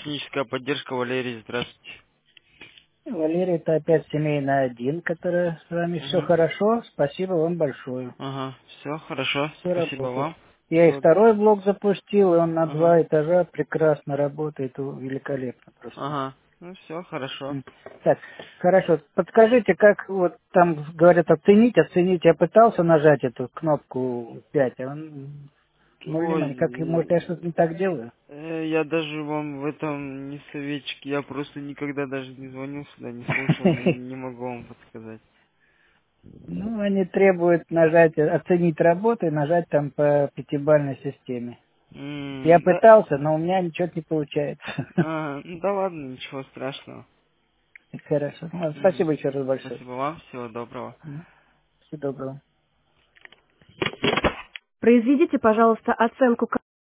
техническая поддержка, Валерий, здравствуйте. Валерий, это опять семейная один, которая с вами все Угу. хорошо. Спасибо вам большое. Ага, все хорошо, Все спасибо работает. вам. Я и Всего... второй блок запустил, и он на Ага, 2 этажа прекрасно работает, великолепно просто. ага, ну все хорошо. Так, хорошо. Подскажите, как вот там говорят оценить. Я пытался нажать эту кнопку 5, а он ноль внимания. Как, может, я Ой, что-то не так делаю? я даже вам в этом не советчик, я просто никогда даже не звонил сюда, не слушал, не могу вам подсказать. Ну, они требуют нажать, оценить работу и нажать там по пятибалльной системе. Я Да, пытался, но у меня ничего не получается. ну да ладно, ничего страшного. Хорошо. Ну, Мгм. спасибо еще раз большое. Спасибо вам, всего доброго. Всего доброго. Произведите, пожалуйста, оценку